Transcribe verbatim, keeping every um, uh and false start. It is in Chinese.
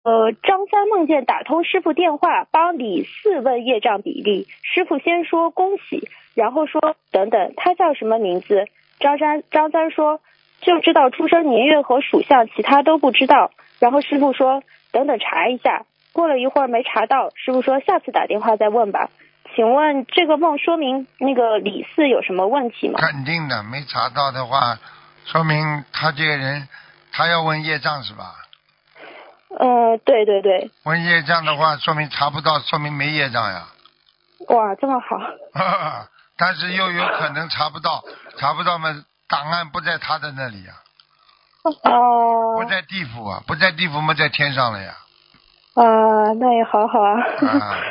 呃，张三梦见打通师傅电话，帮李四问业障比例。师傅先说恭喜，然后说等等，他叫什么名字？张三张三说就知道出生年月和属相，其他都不知道。然后师傅说等等查一下。过了一会儿没查到，师傅说下次打电话再问吧。请问这个梦说明那个李四有什么问题吗？ 肯定的，没查到的话，说明他这个人，他要问业障是吧？ 呃，对对对。 问业障的话，说明查不到，说明没业障呀。 哇，这么好。 但是又有可能查不到，查不到嘛，档案不在他的那里呀。 哦。 不在地府啊，不在地府嘛，在天上了呀。 啊，那也好好啊。 啊